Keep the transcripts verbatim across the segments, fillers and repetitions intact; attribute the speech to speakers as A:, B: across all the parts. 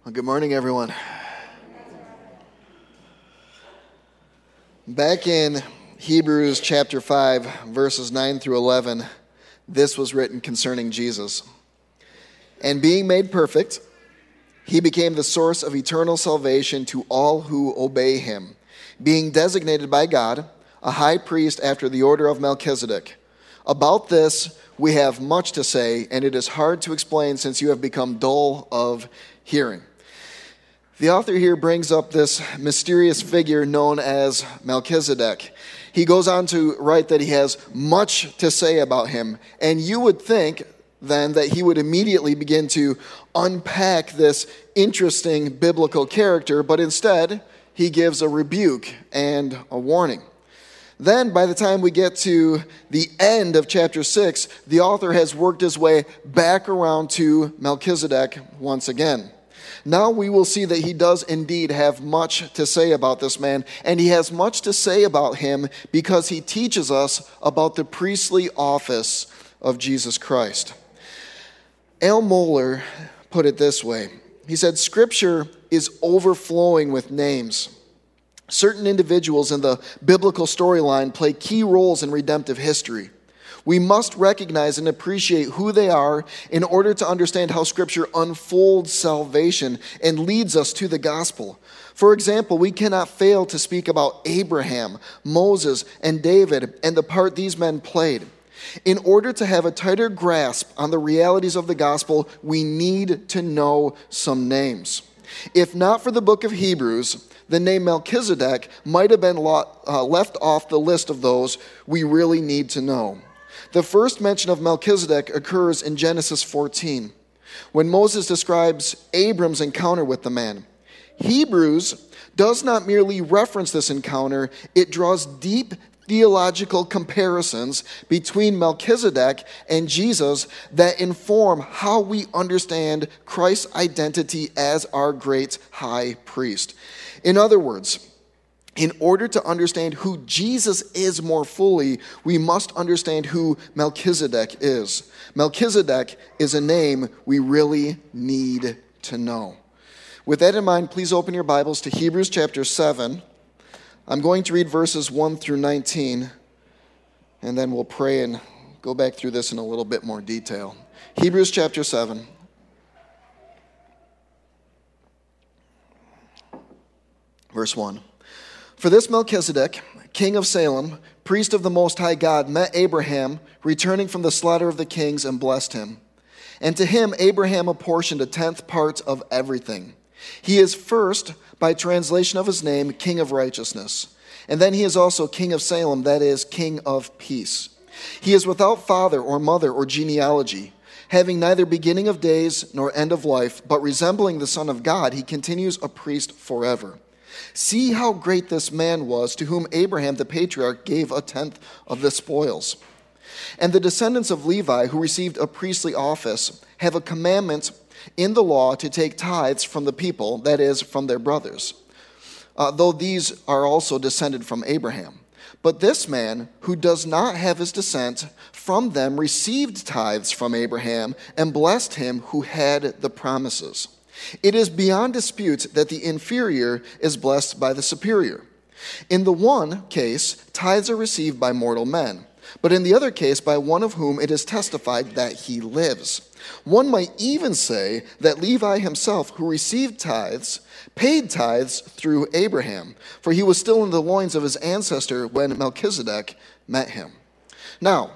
A: Well, good morning, everyone. Back in Hebrews chapter five, verses nine through eleven, this was written concerning Jesus. And being made perfect, he became the source of eternal salvation to all who obey him, being designated by God a high priest after the order of Melchizedek. About this we have much to say, and it is hard to explain since you have become dull of hearing. The author here brings up this mysterious figure known as Melchizedek. He goes on to write that he has much to say about him, and you would think then that he would immediately begin to unpack this interesting biblical character, but instead he gives a rebuke and a warning. Then, by the time we get to the end of chapter six, the author has worked his way back around to Melchizedek once again. Now we will see that he does indeed have much to say about this man, and he has much to say about him because he teaches us about the priestly office of Jesus Christ. Al Mohler put it this way. He said, "Scripture is overflowing with names. Certain individuals in the biblical storyline play key roles in redemptive history. We must recognize and appreciate who they are in order to understand how Scripture unfolds salvation and leads us to the gospel. For example, we cannot fail to speak about Abraham, Moses, and David and the part these men played. In order to have a tighter grasp on the realities of the gospel, we need to know some names. If not for the book of Hebrews, the name Melchizedek might have been left off the list of those we really need to know. The first mention of Melchizedek occurs in Genesis fourteen, when Moses describes Abram's encounter with the man. Hebrews does not merely reference this encounter, it draws deep theological comparisons between Melchizedek and Jesus that inform how we understand Christ's identity as our great high priest. In other words, in order to understand who Jesus is more fully, we must understand who Melchizedek is. Melchizedek is a name we really need to know. With that in mind, please open your Bibles to Hebrews chapter seven. I'm going to read verses one through nineteen, and then we'll pray and go back through this in a little bit more detail. Hebrews chapter seven. Verse one. For this Melchizedek, king of Salem, priest of the Most High God, met Abraham, returning from the slaughter of the kings, and blessed him. And to him Abraham apportioned a tenth part of everything. He is first, by translation of his name, King of Righteousness. And then he is also King of Salem, that is, King of Peace. He is without father or mother or genealogy. Having neither beginning of days nor end of life, but resembling the Son of God, he continues a priest forever. See how great this man was, to whom Abraham the patriarch gave a tenth of the spoils. And the descendants of Levi, who received a priestly office, have a commandment in the law to take tithes from the people, that is, from their brothers, uh, though these are also descended from Abraham. But this man, who does not have his descent from them, received tithes from Abraham and blessed him who had the promises. It is beyond dispute that the inferior is blessed by the superior. In the one case, tithes are received by mortal men, but in the other case, by one of whom it is testified that he lives. One might even say that Levi himself, who received tithes, paid tithes through Abraham, for he was still in the loins of his ancestor when Melchizedek met him. Now,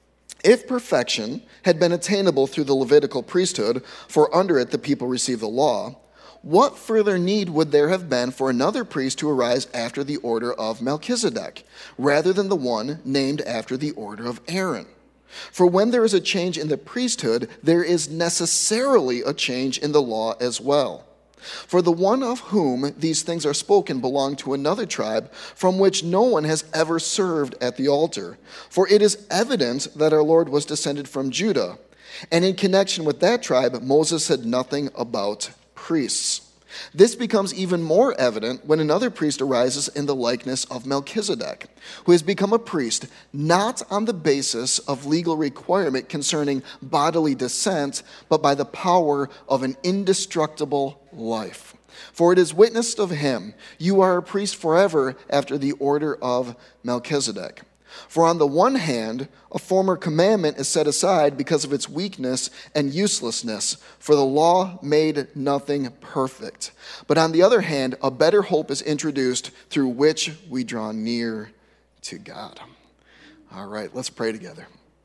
A: if perfection had been attainable through the Levitical priesthood, for under it the people received the law, what further need would there have been for another priest to arise after the order of Melchizedek, rather than the one named after the order of Aaron? For when there is a change in the priesthood, there is necessarily a change in the law as well. For the one of whom these things are spoken belonged to another tribe from which no one has ever served at the altar. For it is evident that our Lord was descended from Judah, and in connection with that tribe, Moses said nothing about priests. This becomes even more evident when another priest arises in the likeness of Melchizedek, who has become a priest not on the basis of legal requirement concerning bodily descent, but by the power of an indestructible life. For it is witnessed of him, you are a priest forever after the order of Melchizedek. For on the one hand, a former commandment is set aside because of its weakness and uselessness, for the law made nothing perfect. But on the other hand, a better hope is introduced through which we draw near to God. All right, let's pray together.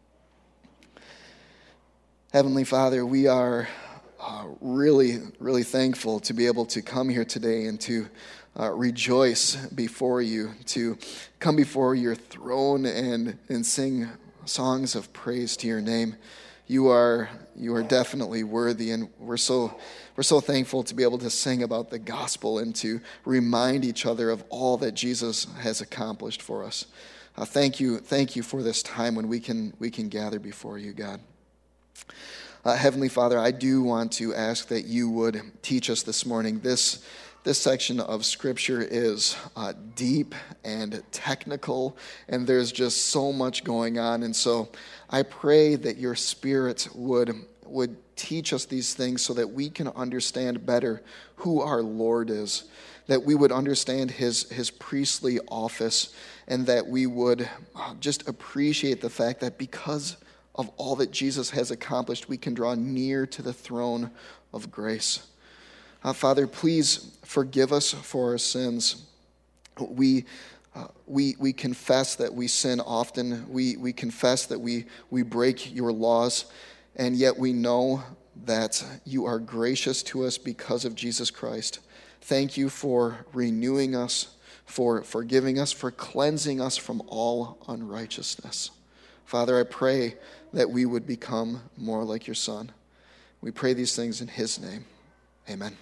A: Heavenly Father, we are uh, really, really thankful to be able to come here today and to Uh, rejoice before you, to come before your throne and, and sing songs of praise to your name. You are you are definitely worthy, and we're so we're so thankful to be able to sing about the gospel and to remind each other of all that Jesus has accomplished for us. Uh, thank you, thank you for this time when we can we can gather before you, God. Uh, Heavenly Father, I do want to ask that you would teach us this morning. This This section of Scripture is uh, deep and technical, and there's just so much going on. And so I pray that your Spirit would, would teach us these things so that we can understand better who our Lord is, that we would understand his, his priestly office, and that we would just appreciate the fact that because of all that Jesus has accomplished, we can draw near to the throne of grace. Uh, Father, please forgive us for our sins. We uh, we we confess that we sin often. We we confess that we we break your laws, and yet we know that you are gracious to us because of Jesus Christ. Thank you for renewing us, for forgiving us, for cleansing us from all unrighteousness. Father, I pray that we would become more like your Son. We pray these things in his name. Amen.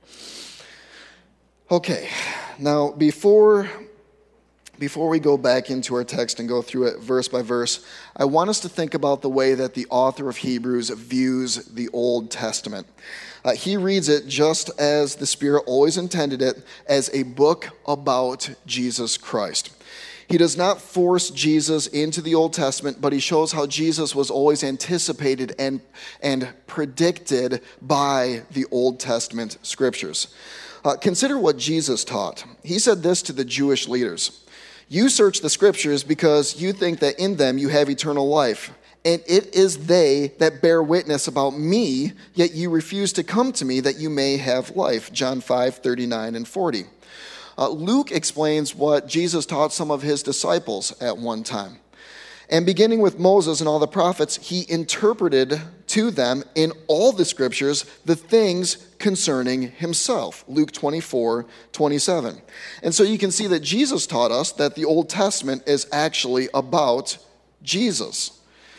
A: Okay, now before, before we go back into our text and go through it verse by verse, I want us to think about the way that the author of Hebrews views the Old Testament. Uh, he reads it just as the Spirit always intended it, as a book about Jesus Christ. He does not force Jesus into the Old Testament, but he shows how Jesus was always anticipated and, and predicted by the Old Testament scriptures. Uh, consider what Jesus taught. He said this to the Jewish leaders. You search the scriptures because you think that in them you have eternal life, and it is they that bear witness about me, yet you refuse to come to me that you may have life. John five, thirty-nine and forty. Uh, Luke explains what Jesus taught some of his disciples at one time. And beginning with Moses and all the prophets, he interpreted to them in all the scriptures the things concerning himself. Luke twenty-four, twenty-seven. And so you can see that Jesus taught us that the Old Testament is actually about Jesus.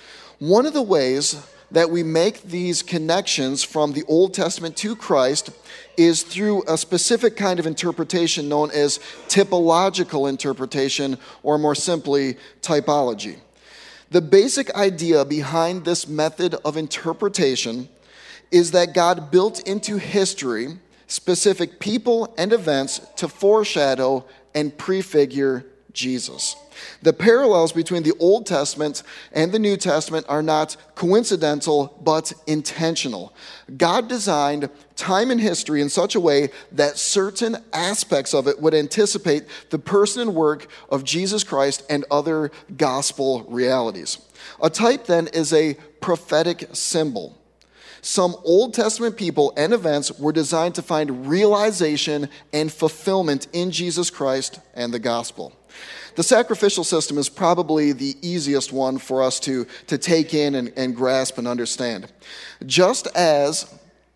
A: One of the ways that we make these connections from the Old Testament to Christ is through a specific kind of interpretation known as typological interpretation, or more simply, typology. The basic idea behind this method of interpretation is that God built into history specific people and events to foreshadow and prefigure Jesus. The parallels between the Old Testament and the New Testament are not coincidental, but intentional. God designed time and history in such a way that certain aspects of it would anticipate the person and work of Jesus Christ and other gospel realities. A type, then, is a prophetic symbol. Some Old Testament people and events were designed to find realization and fulfillment in Jesus Christ and the gospel. The sacrificial system is probably the easiest one for us to, to take in and, and grasp and understand. Just as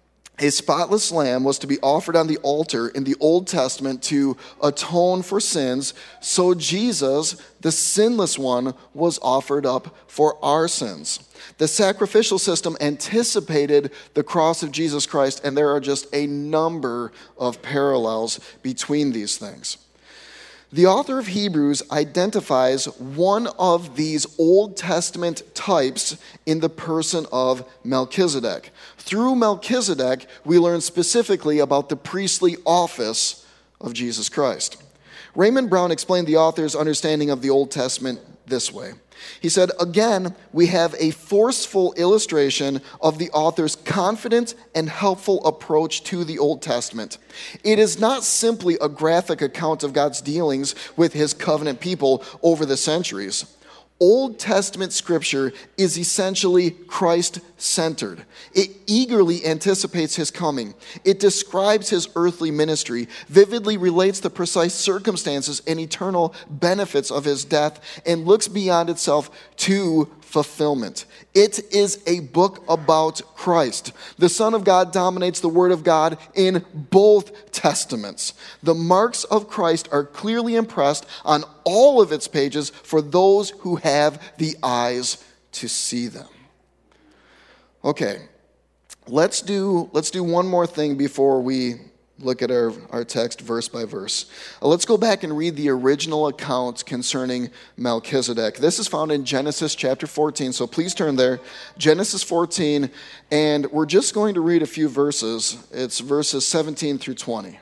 A: a spotless lamb was to be offered on the altar in the Old Testament to atone for sins, so Jesus, the sinless one, was offered up for our sins. The sacrificial system anticipated the cross of Jesus Christ, and there are just a number of parallels between these things. The author of Hebrews identifies one of these Old Testament types in the person of Melchizedek. Through Melchizedek, we learn specifically about the priestly office of Jesus Christ. Raymond Brown explained the author's understanding of the Old Testament this way. He said, again, we have a forceful illustration of the author's confident and helpful approach to the Old Testament. It is not simply a graphic account of God's dealings with his covenant people over the centuries. Old Testament scripture is essentially Christ-centered. It eagerly anticipates his coming. It describes his earthly ministry, vividly relates the precise circumstances and eternal benefits of his death, and looks beyond itself to fulfillment. It is a book about Christ. The Son of God dominates the Word of God in both testaments. The marks of Christ are clearly impressed on all of its pages for those who have the eyes to see them. Okay, let's do, let's do one more thing before we look at our, our text verse by verse. Uh, let's go back and read the original account concerning Melchizedek. This is found in Genesis chapter fourteen, so please turn there. Genesis fourteen, and we're just going to read a few verses. It's verses seventeen through twenty.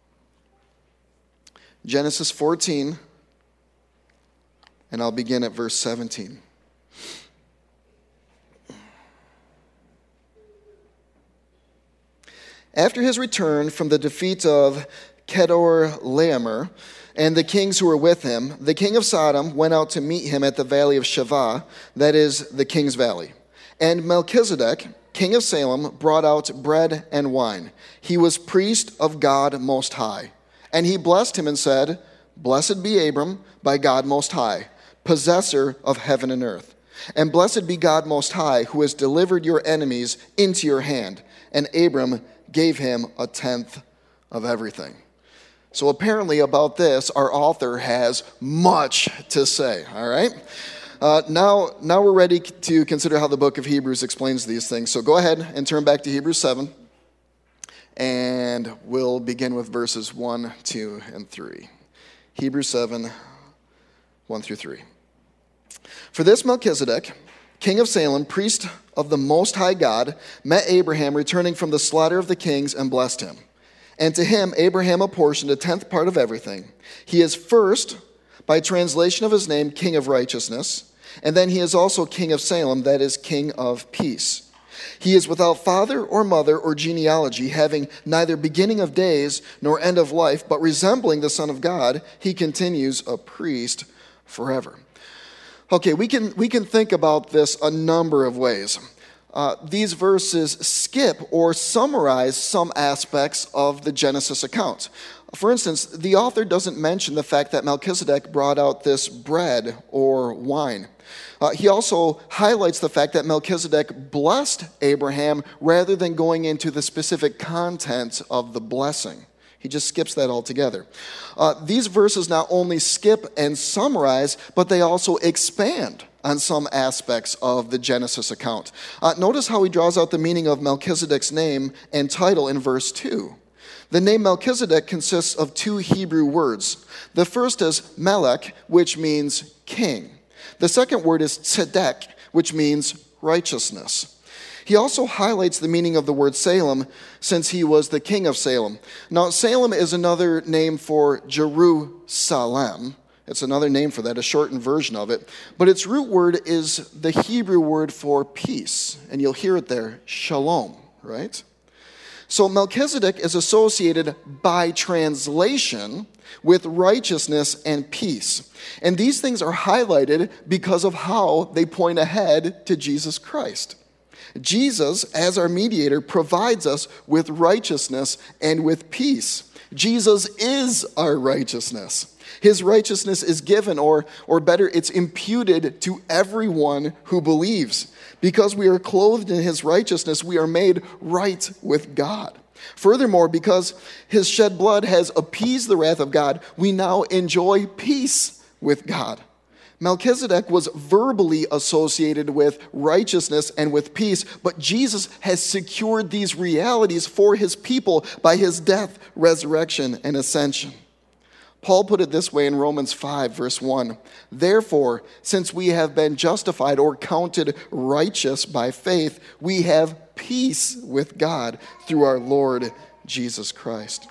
A: Genesis fourteen, and I'll begin at verse seventeen. After his return from the defeat of Kedorlaomer and the kings who were with him, the king of Sodom went out to meet him at the valley of Shavah, that is, the king's valley. And Melchizedek, king of Salem, brought out bread and wine. He was priest of God Most High. And he blessed him and said, Blessed be Abram by God Most High, possessor of heaven and earth. And blessed be God Most High, who has delivered your enemies into your hand. And Abram gave him a tenth of everything. So apparently about this, our author has much to say, all right? Uh, now, now we're ready to consider how the book of Hebrews explains these things. So go ahead and turn back to Hebrews seven, and we'll begin with verses one, two, and three. Hebrews seven, one through three. For this Melchizedek, king of Salem, priest of the Most High God, met Abraham returning from the slaughter of the kings and blessed him. And to him Abraham apportioned a tenth part of everything. He is first, by translation of his name, King of Righteousness, and then he is also King of Salem, that is, King of Peace. He is without father or mother or genealogy, having neither beginning of days nor end of life, but resembling the Son of God, he continues a priest forever. Okay, we can we can think about this a number of ways. Uh, these verses skip or summarize some aspects of the Genesis account. For instance, the author doesn't mention the fact that Melchizedek brought out this bread or wine. Uh, he also highlights the fact that Melchizedek blessed Abraham rather than going into the specific content of the blessing. He just skips that altogether. Uh, these verses not only skip and summarize, but they also expand on some aspects of the Genesis account. Uh, notice how he draws out the meaning of Melchizedek's name and title in verse two. The name Melchizedek consists of two Hebrew words. The first is Melech, which means king. The second word is Tzedek, which means righteousness. He also highlights the meaning of the word Salem, since he was the king of Salem. Now, Salem is another name for Jerusalem. It's another name for that, a shortened version of it. But its root word is the Hebrew word for peace. And you'll hear it there, shalom, right? So Melchizedek is associated by translation with righteousness and peace. And these things are highlighted because of how they point ahead to Jesus Christ. Jesus, as our mediator, provides us with righteousness and with peace. Jesus is our righteousness. His righteousness is given, or, or better, it's imputed to everyone who believes. Because we are clothed in his righteousness, we are made right with God. Furthermore, because his shed blood has appeased the wrath of God, we now enjoy peace with God. Melchizedek was verbally associated with righteousness and with peace, but Jesus has secured these realities for his people by his death, resurrection, and ascension. Paul put it this way in Romans five, verse one. Therefore, since we have been justified or counted righteous by faith, we have peace with God through our Lord Jesus Christ.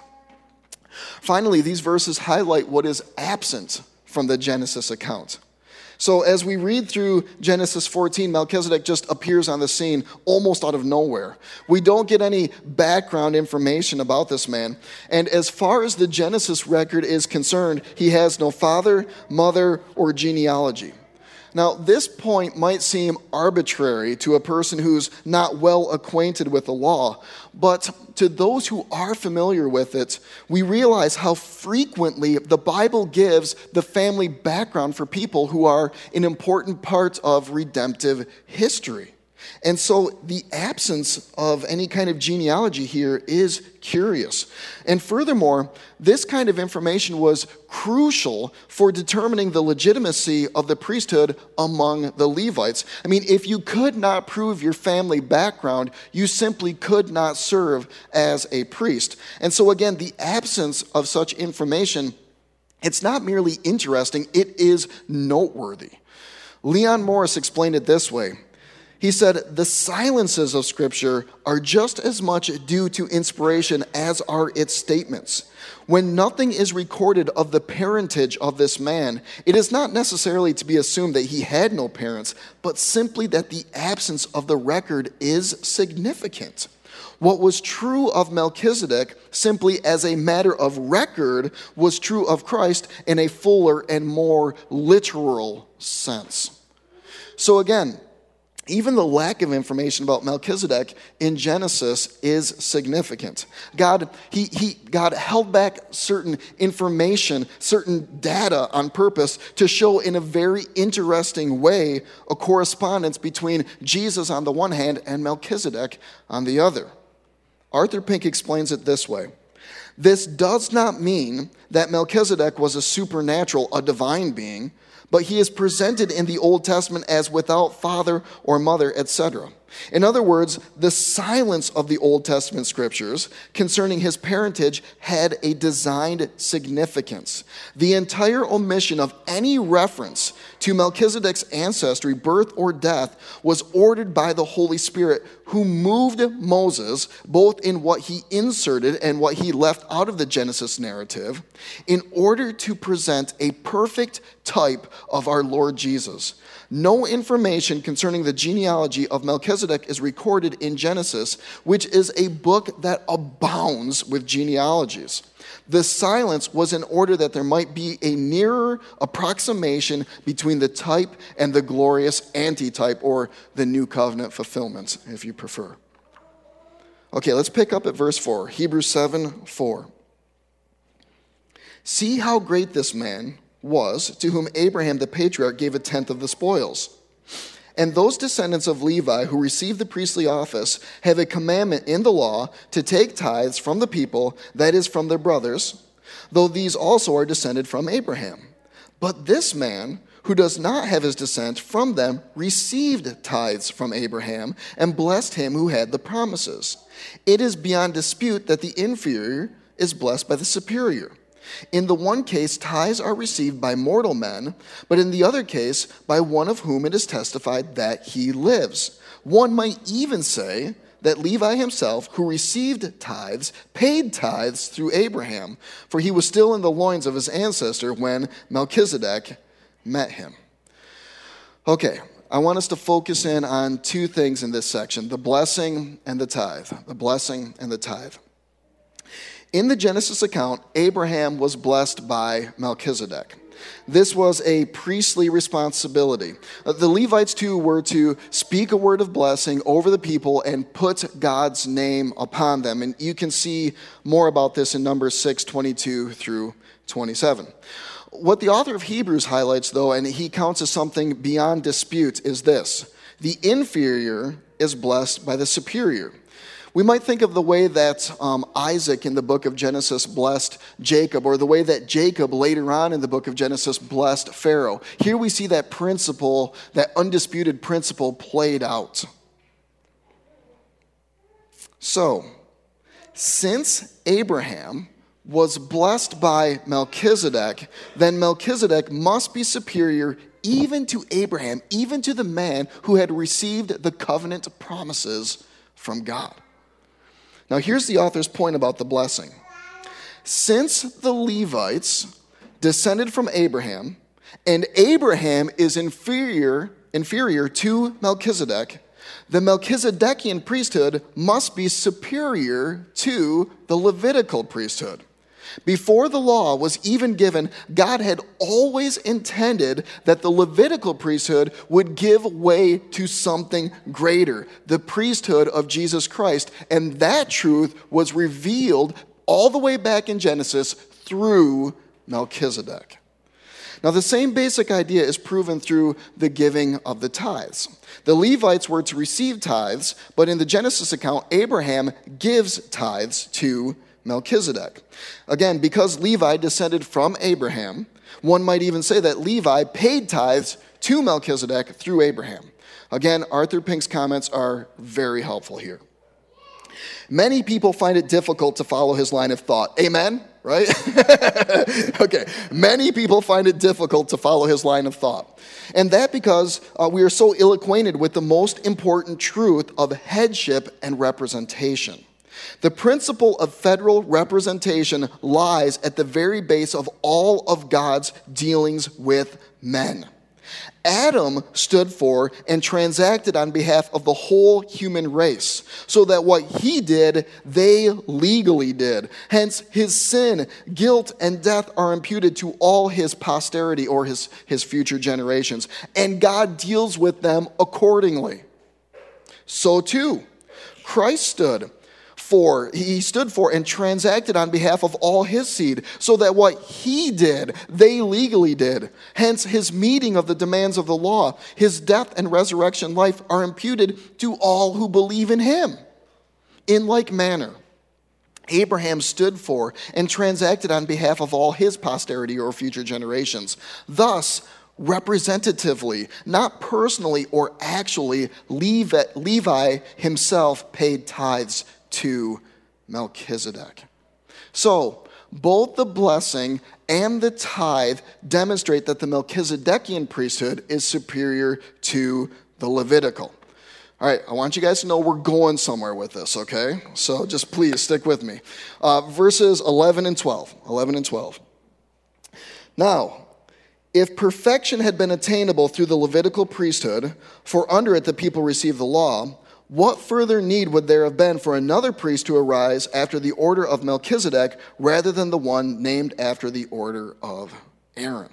A: Finally, these verses highlight what is absent from the Genesis account. So as we read through Genesis fourteen, Melchizedek just appears on the scene almost out of nowhere. We don't get any background information about this man. And as far as the Genesis record is concerned, he has no father, mother, or genealogy. Now, this point might seem arbitrary to a person who's not well acquainted with the law, but to those who are familiar with it, we realize how frequently the Bible gives the family background for people who are an important part of redemptive history. And so the absence of any kind of genealogy here is curious. And furthermore, this kind of information was crucial for determining the legitimacy of the priesthood among the Levites. I mean, if you could not prove your family background, you simply could not serve as a priest. And so again, the absence of such information, it's not merely interesting, it is noteworthy. Leon Morris explained it this way. He said, the silences of Scripture are just as much due to inspiration as are its statements. When nothing is recorded of the parentage of this man, it is not necessarily to be assumed that he had no parents, but simply that the absence of the record is significant. What was true of Melchizedek, simply as a matter of record, was true of Christ in a fuller and more literal sense. So again, even the lack of information about Melchizedek in Genesis is significant. God, he, he, God held back certain information, certain data on purpose to show in a very interesting way a correspondence between Jesus on the one hand and Melchizedek on the other. Arthur Pink explains it this way. This does not mean that Melchizedek was a supernatural, a divine being, but he is presented in the Old Testament as without father or mother, et cetera. In other words, the silence of the Old Testament scriptures concerning his parentage had a designed significance. The entire omission of any reference to Melchizedek's ancestry, birth, or death was ordered by the Holy Spirit, who moved Moses, both in what he inserted and what he left out of the Genesis narrative, in order to present a perfect type of our Lord Jesus. No information concerning the genealogy of Melchizedek is recorded in Genesis, which is a book that abounds with genealogies. The silence was in order that there might be a nearer approximation between the type and the glorious antitype, or the new covenant fulfillment, if you prefer. Okay, let's pick up at verse four, Hebrews seven four. See how great this man was, to whom Abraham the patriarch gave a tenth of the spoils. And those descendants of Levi who received the priestly office have a commandment in the law to take tithes from the people, that is, from their brothers, though these also are descended from Abraham. But this man, who does not have his descent from them, received tithes from Abraham and blessed him who had the promises. It is beyond dispute that the inferior is blessed by the superior. In the one case, tithes are received by mortal men, but in the other case, by one of whom it is testified that he lives. One might even say that Levi himself, who received tithes, paid tithes through Abraham, for he was still in the loins of his ancestor when Melchizedek met him. Okay, I want us to focus in on two things in this section, the blessing and the tithe. The blessing and the tithe. In the Genesis account, Abraham was blessed by Melchizedek. This was a priestly responsibility. The Levites, too, were to speak a word of blessing over the people and put God's name upon them. And you can see more about this in Numbers six, twenty-two through twenty-seven. What the author of Hebrews highlights, though, and he counts as something beyond dispute, is this. The inferior is blessed by the superior. We might think of the way that um, Isaac in the book of Genesis blessed Jacob, or the way that Jacob later on in the book of Genesis blessed Pharaoh. Here we see that principle, that undisputed principle played out. So, since Abraham was blessed by Melchizedek, then Melchizedek must be superior even to Abraham, even to the man who had received the covenant promises from God. Now, here's the author's point about the blessing. Since the Levites descended from Abraham, and Abraham is inferior, inferior to Melchizedek, the Melchizedekian priesthood must be superior to the Levitical priesthood. Before the law was even given, God had always intended that the Levitical priesthood would give way to something greater, the priesthood of Jesus Christ. And that truth was revealed all the way back in Genesis through Melchizedek. Now, the same basic idea is proven through the giving of the tithes. The Levites were to receive tithes, but in the Genesis account, Abraham gives tithes to Melchizedek. Again, because Levi descended from Abraham, one might even say that Levi paid tithes to Melchizedek through Abraham. Again, Arthur Pink's comments are very helpful here. Many people find it difficult to follow his line of thought. Amen? Right? Okay. Many people find it difficult to follow his line of thought. And that because uh, we are so ill-acquainted with the most important truth of headship and representation. The principle of federal representation lies at the very base of all of God's dealings with men. Adam stood for and transacted on behalf of the whole human race, so that what he did, they legally did. Hence, his sin, guilt, and death are imputed to all his posterity or his, his future generations, and God deals with them accordingly. So too, Christ stood for, he stood for and transacted on behalf of all his seed, so that what he did, they legally did. Hence, his meeting of the demands of the law, his death and resurrection life are imputed to all who believe in him. In like manner, Abraham stood for and transacted on behalf of all his posterity or future generations. Thus, representatively, not personally or actually, Levi, Levi himself paid tithes to Melchizedek. So, both the blessing and the tithe demonstrate that the Melchizedekian priesthood is superior to the Levitical. All right, I want you guys to know we're going somewhere with this, okay? So just please stick with me. Uh, verses eleven and twelve. eleven and twelve. Now, if perfection had been attainable through the Levitical priesthood, for under it the people received the law, what further need would there have been for another priest to arise after the order of Melchizedek rather than the one named after the order of Aaron?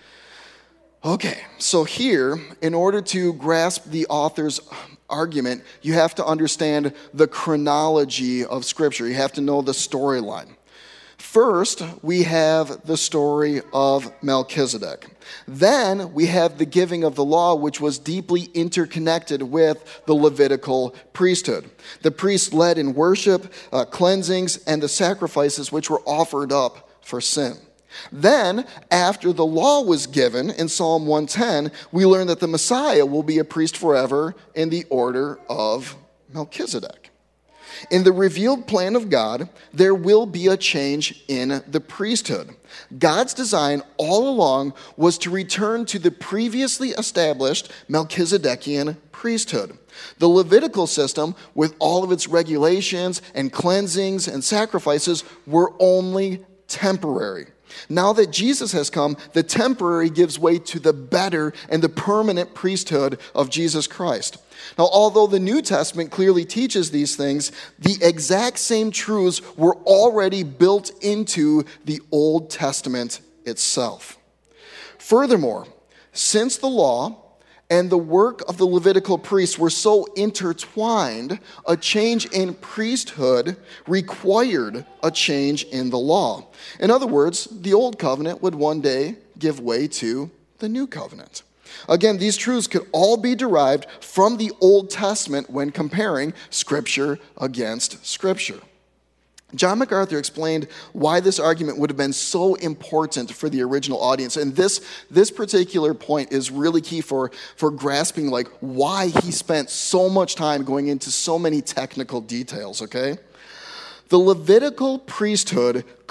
A: Okay, so here, in order to grasp the author's argument, you have to understand the chronology of Scripture. You have to know the storyline. First, we have the story of Melchizedek. Then we have the giving of the law, which was deeply interconnected with the Levitical priesthood. The priests led in worship, uh, cleansings, and the sacrifices which were offered up for sin. Then, after the law was given in Psalm one ten, we learn that the Messiah will be a priest forever in the order of Melchizedek. In the revealed plan of God, there will be a change in the priesthood. God's design all along was to return to the previously established Melchizedekian priesthood. The Levitical system, with all of its regulations and cleansings and sacrifices, were only temporary. Now that Jesus has come, the temporary gives way to the better and the permanent priesthood of Jesus Christ. Now, although the New Testament clearly teaches these things, the exact same truths were already built into the Old Testament itself. Furthermore, since the law and the work of the Levitical priests were so intertwined, a change in priesthood required a change in the law. In other words, the old covenant would one day give way to the new covenant. Again, these truths could all be derived from the Old Testament when comparing Scripture against Scripture. John MacArthur explained why this argument would have been so important for the original audience. And this, this particular point is really key for, for grasping like why he spent so much time going into so many technical details, okay? The Levitical priesthood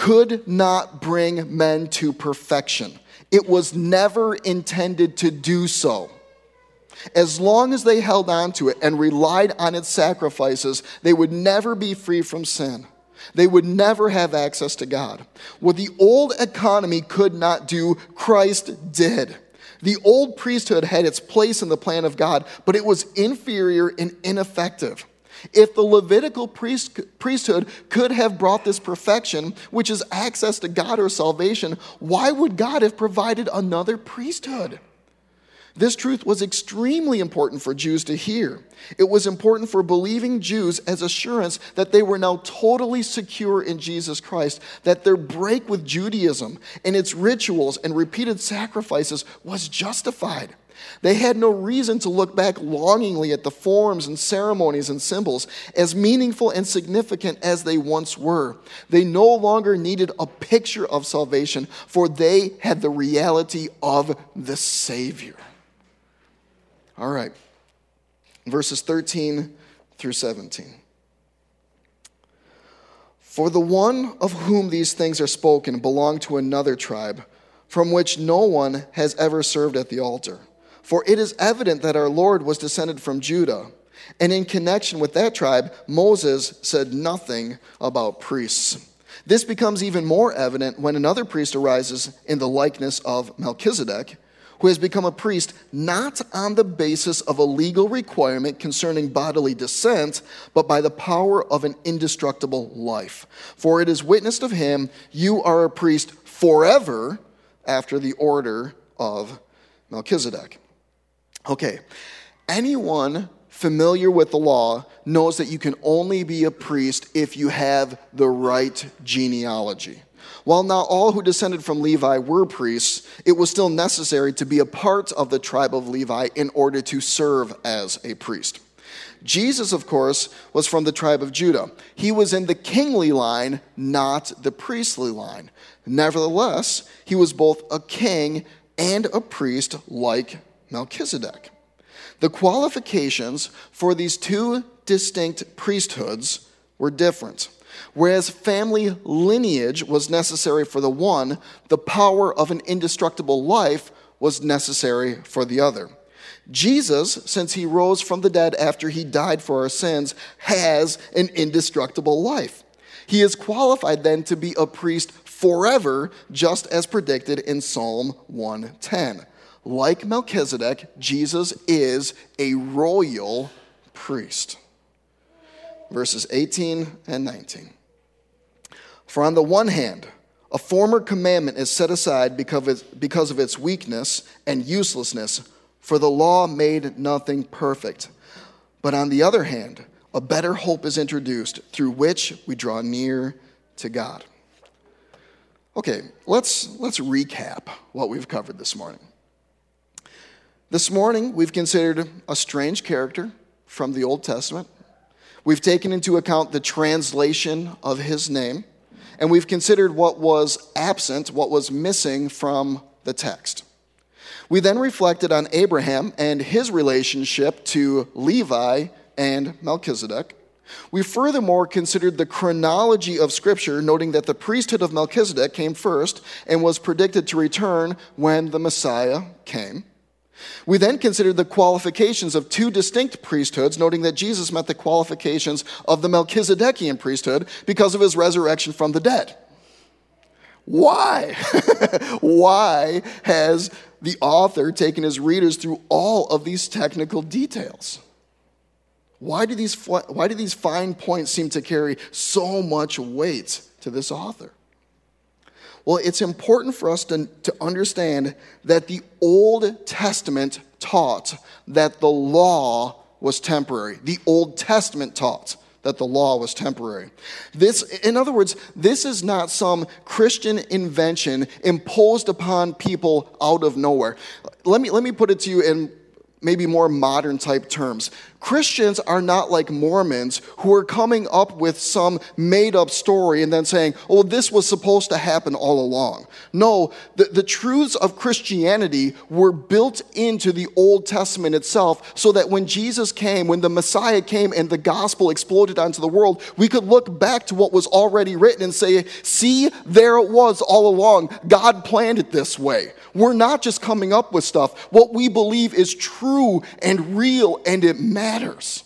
A: could not bring men to perfection. It was never intended to do so. As long as they held on to it and relied on its sacrifices, they would never be free from sin. They would never have access to God. What the old economy could not do, Christ did. The old priesthood had its place in the plan of God, but it was inferior and ineffective. If the Levitical priest, priesthood could have brought this perfection, which is access to God or salvation, why would God have provided another priesthood? This truth was extremely important for Jews to hear. It was important for believing Jews as assurance that they were now totally secure in Jesus Christ, that their break with Judaism and its rituals and repeated sacrifices was justified. They had no reason to look back longingly at the forms and ceremonies and symbols, as meaningful and significant as they once were. They no longer needed a picture of salvation, for they had the reality of the Savior. All right, verses thirteen through seventeen. For the one of whom these things are spoken belonged to another tribe, from which no one has ever served at the altar. For it is evident that our Lord was descended from Judah, and in connection with that tribe, Moses said nothing about priests. This becomes even more evident when another priest arises in the likeness of Melchizedek, who has become a priest not on the basis of a legal requirement concerning bodily descent, but by the power of an indestructible life. For it is witnessed of him, you are a priest forever after the order of Melchizedek. Okay, anyone familiar with the law knows that you can only be a priest if you have the right genealogy. While not all who descended from Levi were priests, it was still necessary to be a part of the tribe of Levi in order to serve as a priest. Jesus, of course, was from the tribe of Judah. He was in the kingly line, not the priestly line. Nevertheless, he was both a king and a priest like Melchizedek. The qualifications for these two distinct priesthoods were different. Whereas family lineage was necessary for the one, the power of an indestructible life was necessary for the other. Jesus, since he rose from the dead after he died for our sins, has an indestructible life. He is qualified then to be a priest forever, just as predicted in Psalm one ten. Like Melchizedek, Jesus is a royal priest. Verses eighteen and nineteen. For on the one hand, a former commandment is set aside because of its weakness and uselessness, for the law made nothing perfect. But on the other hand, a better hope is introduced through which we draw near to God. Okay, let's, let's recap what we've covered this morning. This morning, we've considered a strange character from the Old Testament. We've taken into account the translation of his name, and we've considered what was absent, what was missing from the text. We then reflected on Abraham and his relationship to Levi and Melchizedek. We furthermore considered the chronology of Scripture, noting that the priesthood of Melchizedek came first and was predicted to return when the Messiah came. We then considered the qualifications of two distinct priesthoods, noting that Jesus met the qualifications of the Melchizedekian priesthood because of his resurrection from the dead. Why? Why has the author taken his readers through all of these technical details? Why do these, why do these fine points seem to carry so much weight to this author? Well, it's important for us to, to understand that the Old Testament taught that the law was temporary. The Old Testament taught that the law was temporary. This, in other words, this is not some Christian invention imposed upon people out of nowhere. Let me, let me put it to you in maybe more modern type terms. Christians are not like Mormons who are coming up with some made-up story and then saying, oh, this was supposed to happen all along. No, the, the truths of Christianity were built into the Old Testament itself so that when Jesus came, when the Messiah came and the gospel exploded onto the world, we could look back to what was already written and say, see, there it was all along. God planned it this way. We're not just coming up with stuff. What we believe is true and real, and it matters.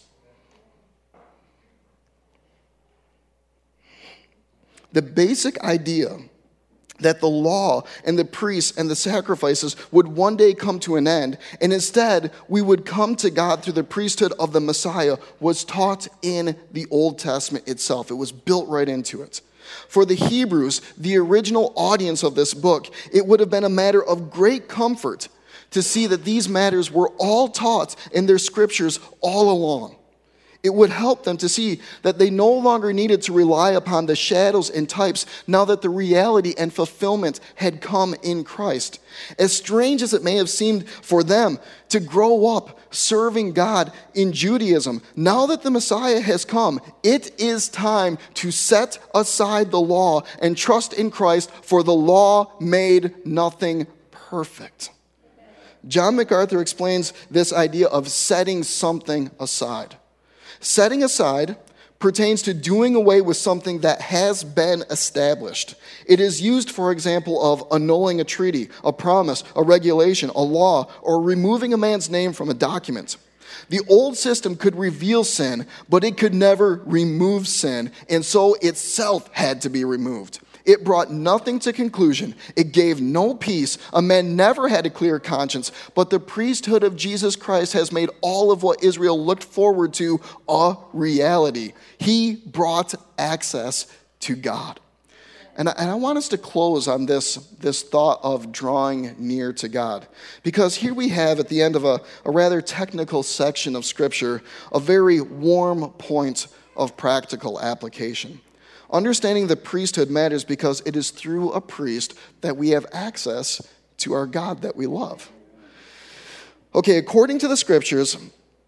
A: The basic idea that the law and the priests and the sacrifices would one day come to an end, and instead we would come to God through the priesthood of the Messiah, was taught in the Old Testament itself. It was built right into it. For the Hebrews, the original audience of this book, it would have been a matter of great comfort to see that these matters were all taught in their scriptures all along. It would help them to see that they no longer needed to rely upon the shadows and types now that the reality and fulfillment had come in Christ. As strange as it may have seemed for them to grow up serving God in Judaism, now that the Messiah has come, it is time to set aside the law and trust in Christ, for the law made nothing perfect. John MacArthur explains this idea of setting something aside. Setting aside pertains to doing away with something that has been established. It is used, for example, of annulling a treaty, a promise, a regulation, a law, or removing a man's name from a document. The old system could reveal sin, but it could never remove sin, and so itself had to be removed. It brought nothing to conclusion. It gave no peace. A man never had a clear conscience, but the priesthood of Jesus Christ has made all of what Israel looked forward to a reality. He brought access to God. And I, and I want us to close on this, this thought of drawing near to God. Because here we have, at the end of a, a rather technical section of Scripture, a very warm point of practical application. Understanding the priesthood matters because it is through a priest that we have access to our God that we love. Okay, according to the Scriptures,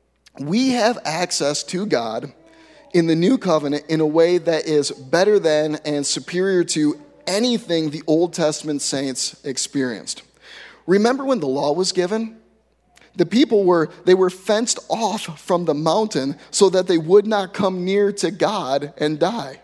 A: we have access to God in the new covenant in a way that is better than and superior to anything the Old Testament saints experienced. Remember when the law was given? The people were, they were fenced off from the mountain so that they would not come near to God and die.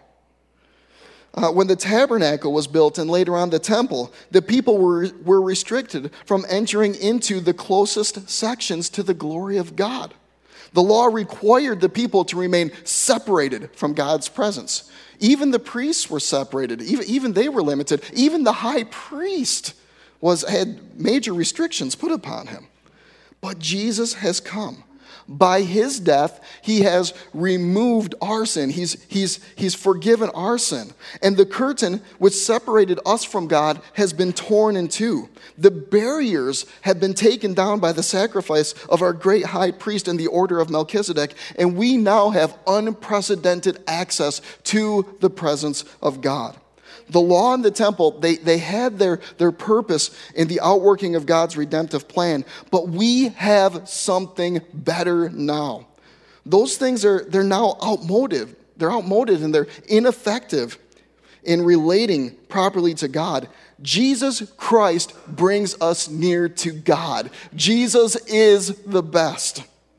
A: Uh, when the tabernacle was built and later on the temple, the people were, were restricted from entering into the closest sections to the glory of God. The law required the people to remain separated from God's presence. Even the priests were separated. Even, even they were limited. Even the high priest was, had major restrictions put upon him. But Jesus has come. By his death, he has removed our sin. He's, he's, he's forgiven our sin. And the curtain which separated us from God has been torn in two. The barriers have been taken down by the sacrifice of our great high priest in the order of Melchizedek, and we now have unprecedented access to the presence of God. The law and the temple, they, they had their, their purpose in the outworking of God's redemptive plan, but we have something better now. Those things are they're now outmoded. They're outmoded and they're ineffective in relating properly to God. Jesus Christ brings us near to God. Jesus is the best.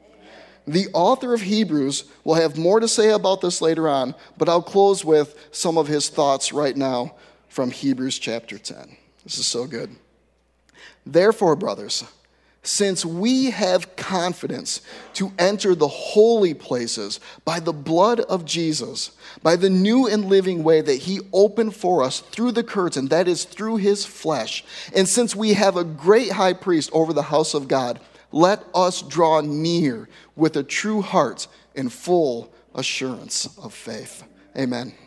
A: The author of Hebrews will have more to say about this later on, but I'll close with some of his thoughts right now from Hebrews chapter ten. This is so good. Therefore, brothers, since we have confidence to enter the holy places by the blood of Jesus, by the new and living way that he opened for us through the curtain, that is, through his flesh, and since we have a great high priest over the house of God, let us draw near with a true heart and full assurance of faith. Amen.